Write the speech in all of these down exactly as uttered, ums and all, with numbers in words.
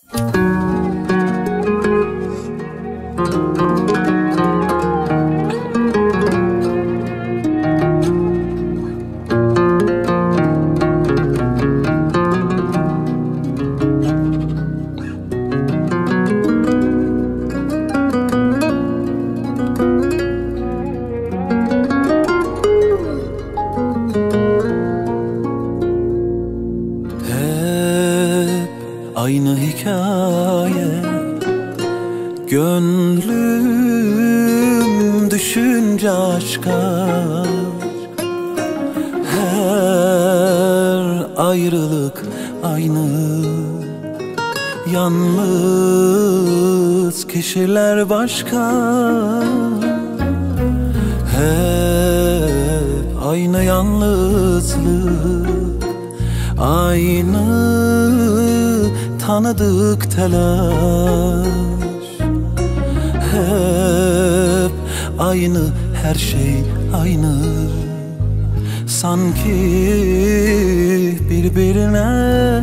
Aynı hikaye, gönlüm düşünce aşka. Her ayrılık aynı, yalnız kişiler başka. Hep aynı yalnızlık, aynı tanıdık telaş. Hep aynı, her şey aynı, sanki birbirine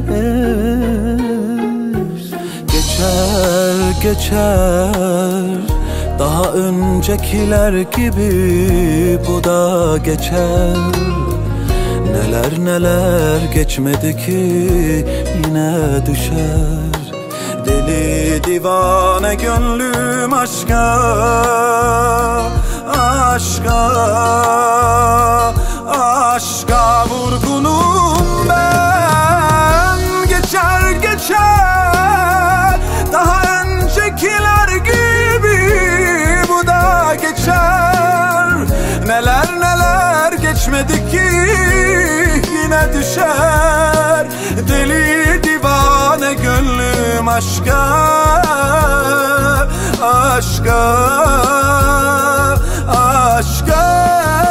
geçer geçer. Daha öncekiler gibi bu da geçer. Neler neler geçmedi ki yine düşer. Deli divane gönlüm aşka, aşka, aşka vurgunum ben. Geçer geçer, daha öncekiler gibi bu da geçer. Neler neler geçmedi ki yine düşer. Deli divane gönlüm aşka, aşka, aşka.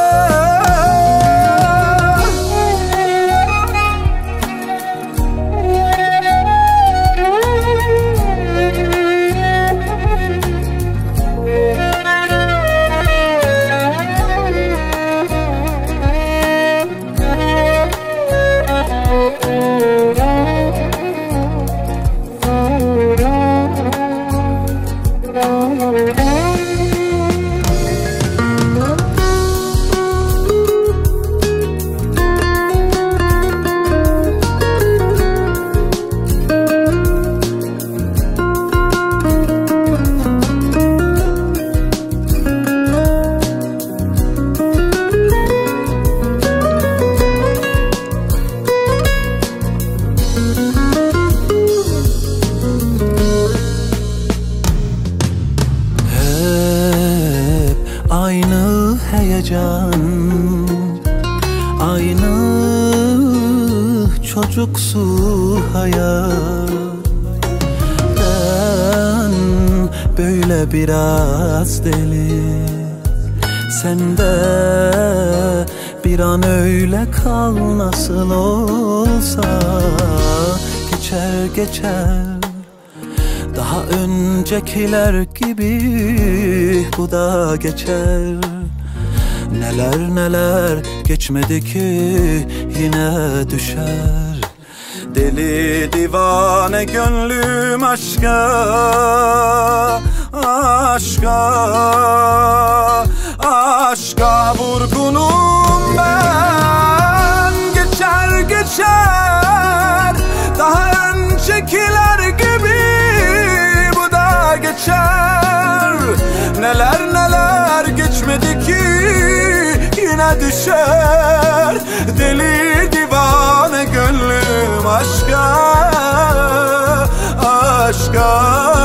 Aynı heyecan, aynı çocuksu hayat. Ben böyle biraz deli, sen de bir an öyle kal. Nasıl olsa geçer geçer. Daha öncekiler gibi bu da geçer. Neler neler geçmedi ki yine düşer. Deli divane gönlüm aşka, aşka, aşka vurgunum ben. Geçer geçer, daha öncekiler gibi bu da geçer. Neler neler geçmedi ki yine düşer. Deli divane gönlüm aşka, aşka.